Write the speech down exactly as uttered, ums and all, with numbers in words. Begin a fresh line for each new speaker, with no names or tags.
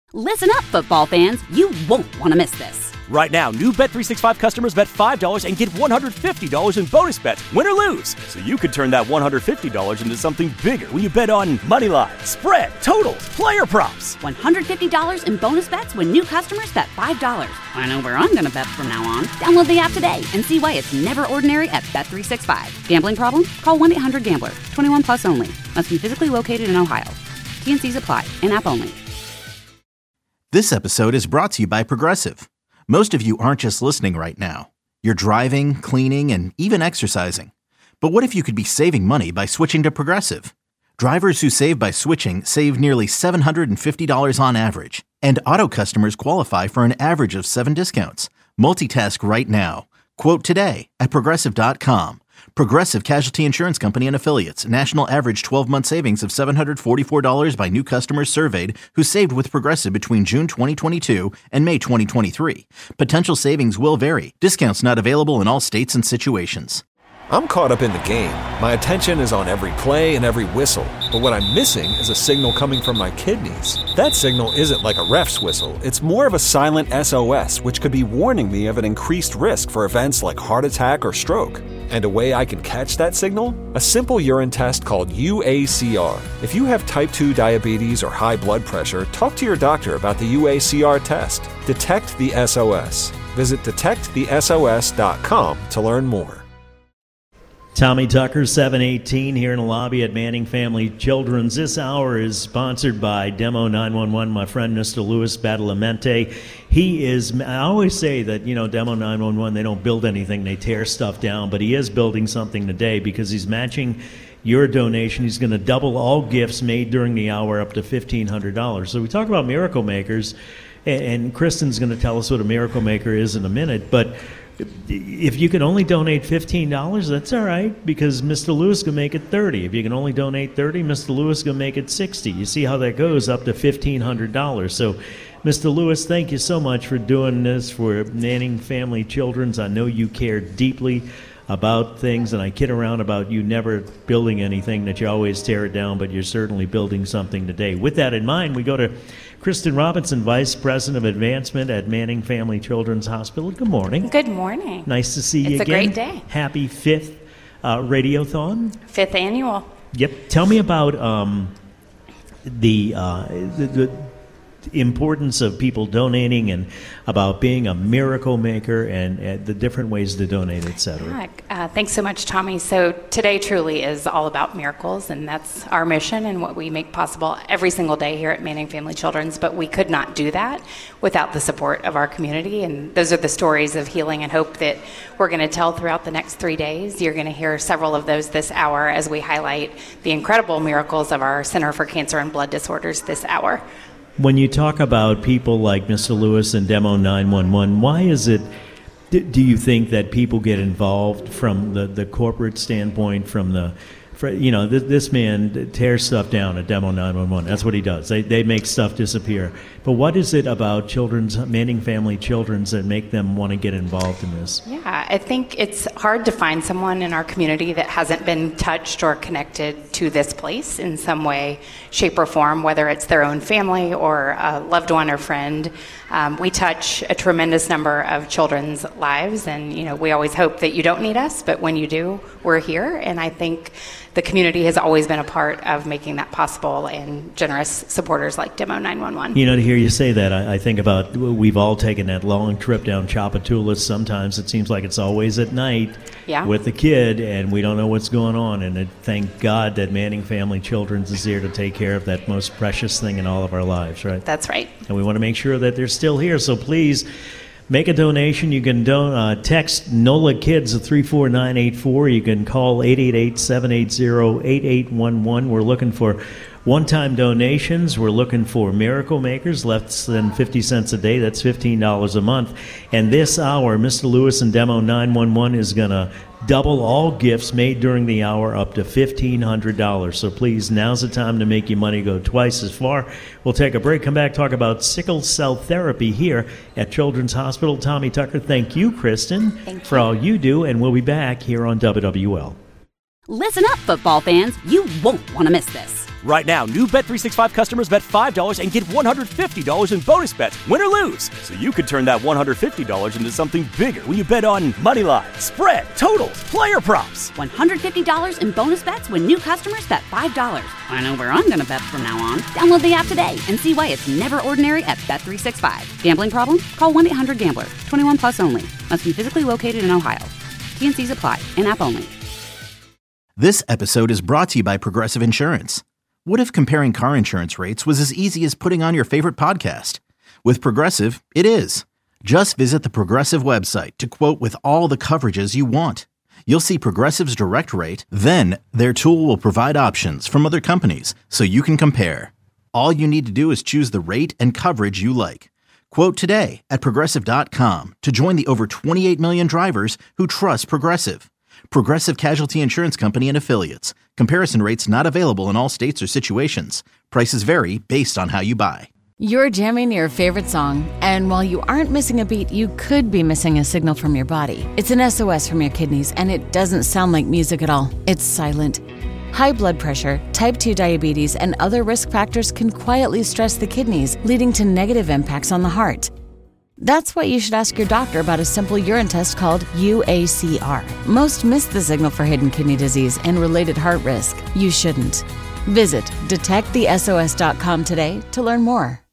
Listen up, football fans. You won't want to miss this.
Right now, new Bet three sixty-five customers bet five dollars and get one hundred fifty dollars in bonus bets, win or lose. So you could turn that one hundred fifty dollars into something bigger when you bet on money line, spread, totals, player props.
one hundred fifty dollars in bonus bets when new customers bet five dollars. I know where I'm going to bet from now on. Download the app today and see why it's never ordinary at Bet three sixty-five. Gambling problem? Call one eight hundred gambler. twenty-one plus only. Must be physically located in Ohio. T N Cs apply. In-app only.
This episode is brought to you by Progressive. Most of you aren't just listening right now. You're driving, cleaning, and even exercising. But what if you could be saving money by switching to Progressive? Drivers who save by switching save nearly seven hundred fifty dollars on average. And auto customers qualify for an average of seven discounts. Multitask right now. Quote today at Progressive dot com. Progressive Casualty Insurance Company and Affiliates. National average twelve-month savings of seven hundred forty-four dollars by new customers surveyed who saved with Progressive between June twenty twenty-two and May twenty twenty-three. Potential savings will vary. Discounts not available in all states and situations.
I'm caught up in the game. My attention is on every play and every whistle. But what I'm missing is a signal coming from my kidneys. That signal isn't like a ref's whistle. It's more of a silent S O S, which could be warning me of an increased risk for events like heart attack or stroke. And a way I can catch that signal? A simple urine test called U A C R. If you have type two diabetes or high blood pressure, talk to your doctor about the U A C R test. Detect the S O S. Visit detect the S O S dot com to learn more.
Tommy Tucker, seven eighteen, here in the lobby at Manning Family Children's. This hour is sponsored by Demo nine one one, my friend Mister Louis Badalamenti. He is, I always say that, you know, Demo nine one one, they don't build anything, they tear stuff down, but he is building something today because he's matching your donation. He's going to double all gifts made during the hour up to fifteen hundred dollars. So we talk about miracle makers, and Kristen's going to tell us what a miracle maker is in a minute, but if you can only donate fifteen dollars, that's all right, because Mister Lewis can make it thirty. If you can only donate thirty, Mister Lewis can make it sixty. You see how that goes, up to fifteen hundred dollars. So, Mister Lewis, thank you so much for doing this for Manning Family Children's. I know you care deeply about things, and I kid around about you never building anything, that you always tear it down, but you're certainly building something today. With that in mind, we go to Kristen Robinson, Vice President of Advancement at Manning Family Children's Hospital. Good morning.
Good morning.
Nice to see you
it's
again.
It's a great day.
Happy fifth uh, Radiothon.
Fifth annual.
Yep. Tell me about um, the, uh, the, the importance of people donating and about being a miracle maker and uh, the different ways to donate, et cetera.
Yeah, uh, thanks so much, Tommy. So today truly is all about miracles, and that's our mission and what we make possible every single day here at Manning Family Children's, but we could not do that without the support of our community, and those are the stories of healing and hope that we're going to tell throughout the next three days. You're going to hear several of those this hour as we highlight the incredible miracles of our Center for Cancer and Blood Disorders this hour.
When you talk about people like Mister Lewis and Demo nine one one, why is it, do you think that people get involved from the, the corporate standpoint, from the, for, you know, this, this man tears stuff down at Demo nine one one. That's what he does. They they make stuff disappear. But what is it about children's, Manning Family Children's, that make them want to get involved in this?
Yeah, I think it's hard to find someone in our community that hasn't been touched or connected to this place in some way, shape, or form, whether it's their own family or a loved one or friend. Um, we touch a tremendous number of children's lives, and you know, we always hope that you don't need us, but when you do, we're here. And I think the community has always been a part of making that possible, and generous supporters like Demo nine one one.
You know, to hear you say that, I, I think about, we've all taken that long trip down Chapatoulas. Sometimes it seems like it's always at night
yeah.
with the kid, and we don't know what's going on. And it, thank God that Manning Family Children's is here to take care of that most precious thing in all of our lives, right?
That's right.
And we want to make sure that they're still here. So please, make a donation. You can don- uh, text NOLA Kids at three four nine eight four. You can call eight eight eight, seven eight zero, eight eight one one. We're looking for one-time donations. We're looking for miracle makers, less than fifty cents a day. That's fifteen dollars a month. And this hour, Mister Lewis and Demo nine one one is going to double all gifts made during the hour up to fifteen hundred dollars. So please, now's the time to make your money go twice as far. We'll take a break, come back, talk about sickle cell therapy here at Children's Hospital. Tommy Tucker, thank you, Kristen,
thank you.
for all you do, and we'll be back here on W W L.
Listen up, football fans. You won't want to miss this.
Right now, new Bet three sixty-five customers bet five dollars and get one hundred fifty dollars in bonus bets, win or lose. So you could turn that one hundred fifty dollars into something bigger when you bet on money line, spread, totals, player props.
one hundred fifty dollars in bonus bets when new customers bet five dollars. I know where I'm going to bet from now on. Download the app today and see why it's never ordinary at Bet three sixty-five. Gambling problem? Call one eight hundred gambler. twenty-one plus only. Must be physically located in Ohio. T N Cs apply. In-app only.
This episode is brought to you by Progressive Insurance. What if comparing car insurance rates was as easy as putting on your favorite podcast? With Progressive, it is. Just visit the Progressive website to quote with all the coverages you want. You'll see Progressive's direct rate, then their tool will provide options from other companies so you can compare. All you need to do is choose the rate and coverage you like. Quote today at Progressive dot com to join the over twenty-eight million drivers who trust Progressive. Progressive Casualty Insurance Company and Affiliates. Comparison rates not available in all states or situations. Prices vary based on how you buy.
You're jamming your favorite song, and while you aren't missing a beat, you could be missing a signal from your body. It's an S O S from your kidneys, and it doesn't sound like music at all. It's silent. High blood pressure, type two diabetes, and other risk factors can quietly stress the kidneys, leading to negative impacts on the heart. That's why you should ask your doctor about a simple urine test called U A C R. Most miss the signal for hidden kidney disease and related heart risk. You shouldn't. Visit detect the S O S dot com today to learn more.